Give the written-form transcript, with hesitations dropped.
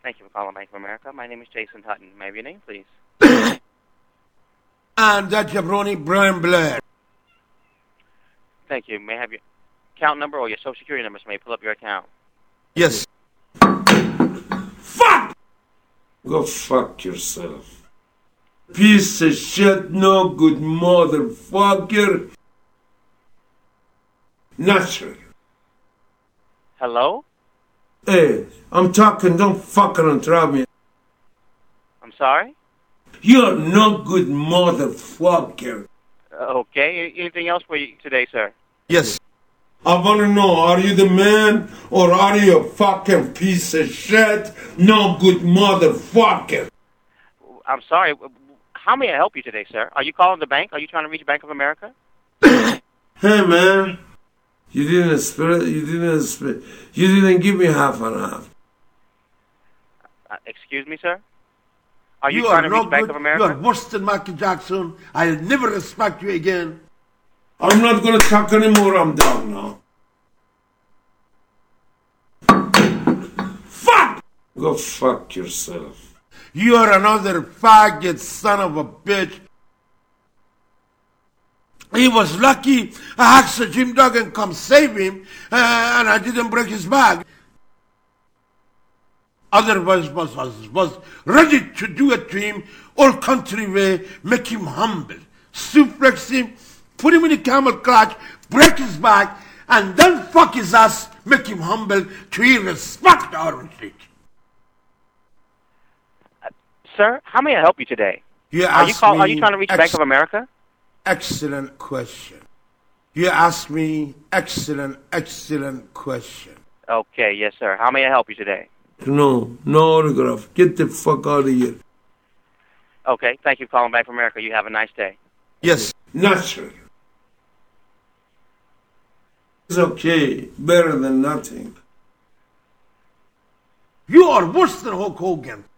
Thank you for calling Bank of America. My name is Jason Hutton. May I have your name, please? And that jabroni Brian Blair. Thank you. May I have your account number or your social security number so I may pull up your account? Yes. Fuck! Go fuck yourself. Piece of shit, no good motherfucker. Natural. Hello? Hey, I'm talking, don't fucking interrupt me. I'm sorry? You're no good motherfucker. Okay. Anything else for you today, sir? Yes. I want to know, are you the man or are you a fucking piece of shit? No good motherfucker. I'm sorry. How may I help you today, sir? Are you calling the bank? Are you trying to reach Bank of America? Hey, man. You didn't give me half and half. Excuse me, sir? Are you trying to reach Bank of America? You are worse than Michael Jackson. I'll never respect you again. I'm not going to talk anymore. I'm down now. Fuck! Go fuck yourself. You are another faggot son of a bitch. He was lucky I asked Jim Duggan come save him and I didn't break his back. Otherwise was ready to do it to him all country way, make him humble, suplex him, put him in a camel clutch, break his back, and then fuck his ass, make him humble to respect our street. Sir, how may I help you today? Are you trying to reach Bank of America? Excellent question. You asked me excellent question. Okay, yes, sir. How may I help you today? No autograph. Get the fuck out of here. Okay, thank you for calling Bank of America. You have a nice day. Yes, natural. It's okay. Better than nothing. You are worse than Hulk Hogan.